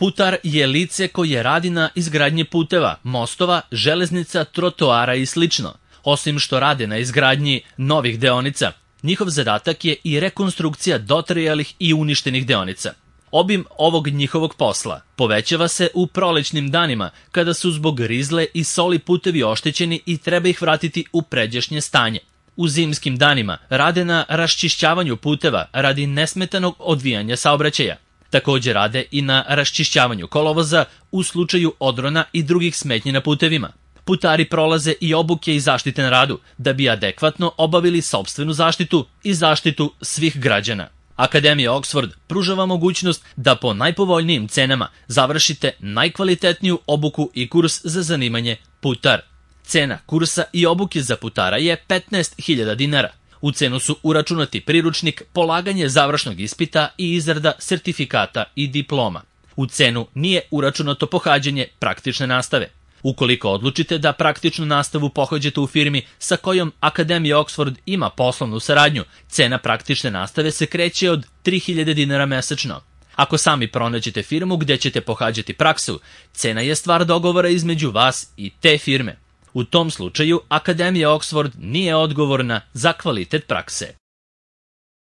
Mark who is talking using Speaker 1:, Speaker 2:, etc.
Speaker 1: Putar je lice koje radi na izgradnji puteva, mostova, železnica, trotoara i sl. Osim što rade na izgradnji novih deonica, njihov zadatak je i rekonstrukcija dotrajalih i uništenih deonica. Obim ovog njihovog posla povećava se u prolećnim danima, kada su zbog rizle i soli putevi oštećeni i treba ih vratiti u pređašnje stanje. U zimskim danima rade na raščišćavanju puteva radi nesmetanog odvijanja saobraćaja. Također rade i na raščišćavanju kolovoza u slučaju odrona i drugih smetnji na putevima. Putari prolaze i obuke i zaštite na radu da bi adekvatno obavili sopstvenu zaštitu i zaštitu svih građana. Akademija Oxford pruža vam mogućnost da po najpovoljnijim cenama završite najkvalitetniju obuku i kurs za zanimanje putar. Cena kursa i obuke za putara je 15.000 dinara. U cenu su uračunati priručnik, polaganje završnog ispita i izrada sertifikata i diploma. U cenu nije uračunato pohađanje praktične nastave. Ukoliko odlučite da praktičnu nastavu pohađate u firmi sa kojom Akademija Oxford ima poslovnu saradnju, cena praktične nastave se kreće od 3.000 dinara mesečno. Ako sami pronađete firmu gdje ćete pohađati praksu, cena je stvar dogovora između vas i te firme. U tom slučaju Akademija Oxford nije odgovorna za kvalitet prakse.